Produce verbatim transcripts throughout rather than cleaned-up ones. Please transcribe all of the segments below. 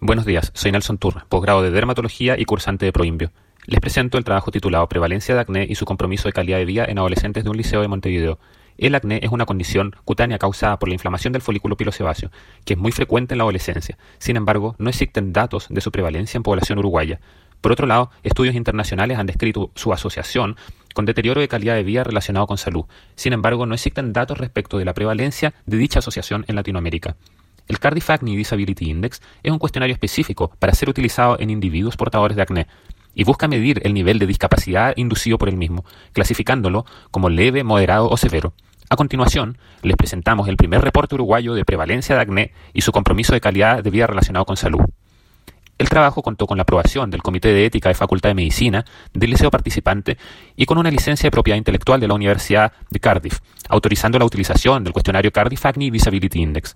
Buenos días, soy Nelson Turra, posgrado de Dermatología y cursante de Proimbio. Les presento el trabajo titulado Prevalencia de acné y su compromiso de calidad de vida en adolescentes de un liceo de Montevideo. El acné es una condición cutánea causada por la inflamación del folículo pilosebáceo, que es muy frecuente en la adolescencia. Sin embargo, no existen datos de su prevalencia en población uruguaya. Por otro lado, estudios internacionales han descrito su asociación con deterioro de calidad de vida relacionado con salud. Sin embargo, no existen datos respecto de la prevalencia de dicha asociación en Latinoamérica. El Cardiff Acne Disability Index es un cuestionario específico para ser utilizado en individuos portadores de acné y busca medir el nivel de discapacidad inducido por el mismo, clasificándolo como leve, moderado o severo. A continuación, les presentamos el primer reporte uruguayo de prevalencia de acné y su compromiso de calidad de vida relacionado con salud. El trabajo contó con la aprobación del Comité de Ética de Facultad de Medicina, del liceo participante y con una licencia de propiedad intelectual de la Universidad de Cardiff, autorizando la utilización del cuestionario Cardiff Acne Disability Index.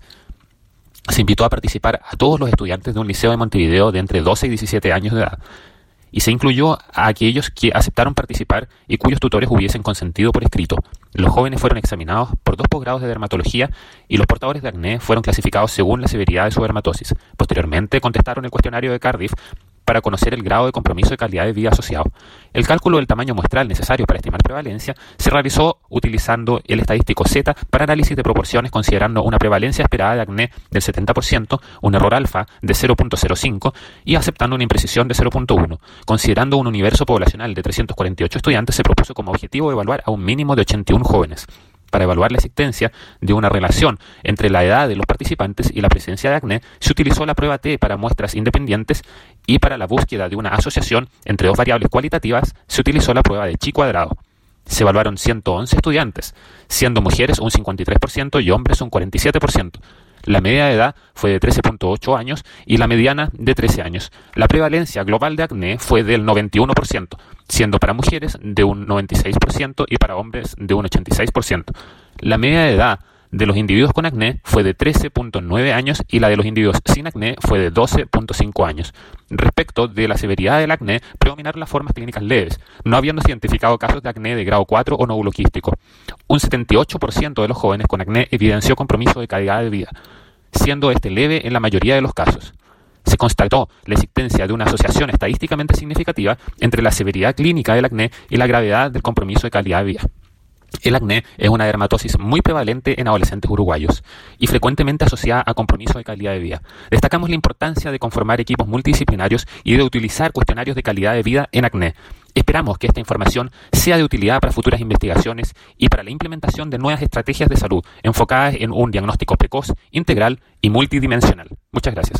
Se invitó a participar a todos los estudiantes de un liceo de Montevideo de entre doce y diecisiete años de edad, y se incluyó a aquellos que aceptaron participar y cuyos tutores hubiesen consentido por escrito. Los jóvenes fueron examinados por dos posgrados de dermatología y los portadores de acné fueron clasificados según la severidad de su dermatosis. Posteriormente contestaron el cuestionario de Cardiff para conocer el grado de compromiso de calidad de vida asociado. El cálculo del tamaño muestral necesario para estimar prevalencia se realizó utilizando el estadístico Z para análisis de proporciones, considerando una prevalencia esperada de acné del setenta por ciento, un error alfa de cero punto cero cinco y aceptando una imprecisión de cero punto uno. Considerando un universo poblacional de trescientos cuarenta y ocho estudiantes, se propuso como objetivo evaluar a un mínimo de ochenta y uno jóvenes. Para evaluar la existencia de una relación entre la edad de los participantes y la presencia de acné, se utilizó la prueba T para muestras independientes y para la búsqueda de una asociación entre dos variables cualitativas se utilizó la prueba de Chi cuadrado. Se evaluaron ciento once estudiantes, siendo mujeres un cincuenta y tres por ciento y hombres un cuarenta y siete por ciento. La media de edad fue de trece punto ocho años y la mediana de trece años. La prevalencia global de acné fue del noventa y uno por ciento, siendo para mujeres de un noventa y seis por ciento y para hombres de un ochenta y seis por ciento. La media de edad de los individuos con acné fue de trece punto nueve años y la de los individuos sin acné fue de doce punto cinco años. Respecto de la severidad del acné, predominaron las formas clínicas leves, no habiéndose identificado casos de acné de grado cuatro o nódulo quístico. Un setenta y ocho por ciento de los jóvenes con acné evidenció compromiso de calidad de vida, siendo este leve en la mayoría de los casos. Se constató la existencia de una asociación estadísticamente significativa entre la severidad clínica del acné y la gravedad del compromiso de calidad de vida. El acné es una dermatosis muy prevalente en adolescentes uruguayos y frecuentemente asociada a compromiso de calidad de vida. Destacamos la importancia de conformar equipos multidisciplinarios y de utilizar cuestionarios de calidad de vida en acné. Esperamos que esta información sea de utilidad para futuras investigaciones y para la implementación de nuevas estrategias de salud enfocadas en un diagnóstico precoz, integral y multidimensional. Muchas gracias.